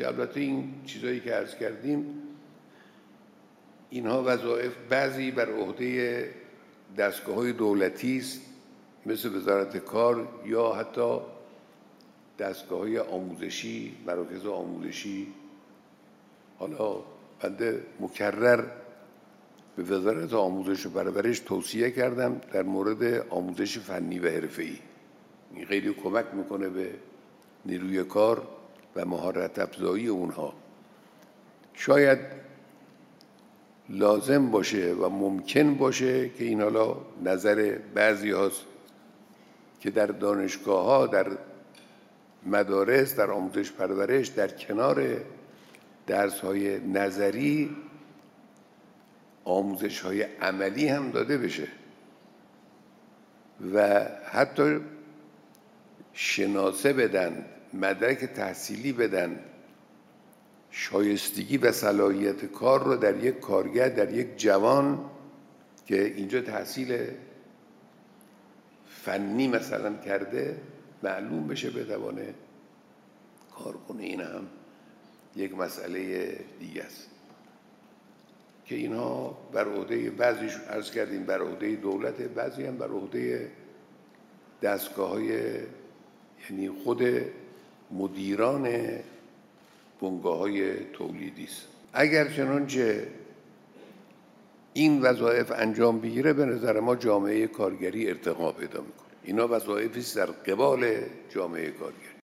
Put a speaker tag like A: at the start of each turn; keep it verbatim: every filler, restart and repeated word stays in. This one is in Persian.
A: که البته این چیزایی که عرض کردیم اینها وظایف بعضی بر عهده دستگاه‌های دولتی است مثل وزارت کار یا حتی دستگاه‌های آموزشی، مراکز آموزشی. حالا بنده مکرر به وزارت آموزش و پرورش توصیه کردم در مورد آموزش فنی و حرفه‌ای. این خیلی کمک میکنه به نیروی کار و مهارت افزایی اونها. شاید لازم باشه و ممکن باشه که این حالا نظر بعضی هاست که در دانشگاه ها، در مدارس، در آموزش پرورش، در کنار درس های نظری آموزش های عملی هم داده بشه و حتی شناسه بدن، مدرک تحصیلی بدن، شایستگی و صلاحیت کار رو در یک کارگر، در یک جوان که اینجا تحصیل فنی مثلا کرده معلوم بشه بتوانه کار کنه. این هم یک مسئله دیگه است که اینها بر عهده بعضیش عرض کردیم بر عهده دولت، بعضی هم بر عهده دستگاه‌های یعنی خود مدیران بنگاه‌های تولیدی است. اگر چنانچه این وظایف انجام بگیره به نظر ما جامعه کارگری ارتقا پیدا میکنه. اینا وظایفی است در قبال جامعه کارگری.